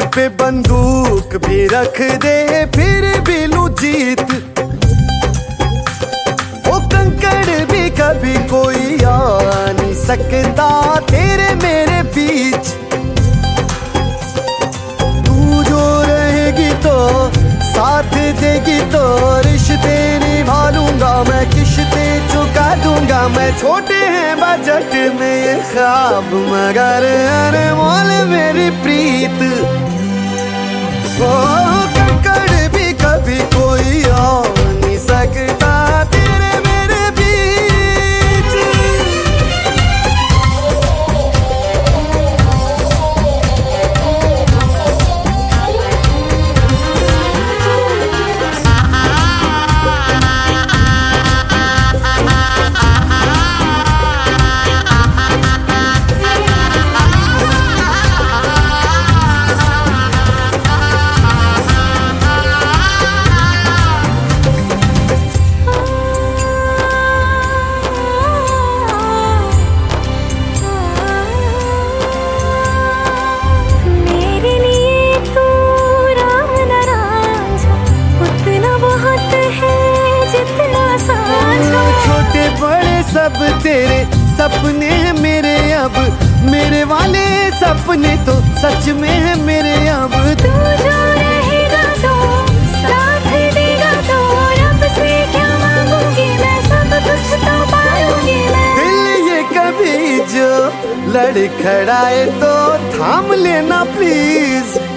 पे बंदूक भी रख दे फिर भी लूं जीत। वो कंकड़ भी कभी कोई आ नहीं सकता तेरे मेरे बीच। तू जो रहेगी तो साथ देगी तो रिश्ते निभा लूंगा मैं, किश्ते चुका दूंगा मैं। छोटे हैं बजट में ये ख्वाब मगर अनमोल मेरी प्रीत। ओ कंकड़ भी कभी कोई आ नहीं सकता तेरे मेरे बीच। छोटे बड़े सब तेरे सपने हैं मेरे अब, मेरे वाले सपने तो सच में है मेरे अब। तू जो रहेगा तो साथ देगा तो रब से क्या मांगूंगी मैं, सब कुछ तो पाऊंगी मैं। दिल ये कभी जो लड़खड़ाए तो थाम लेना प्लीज।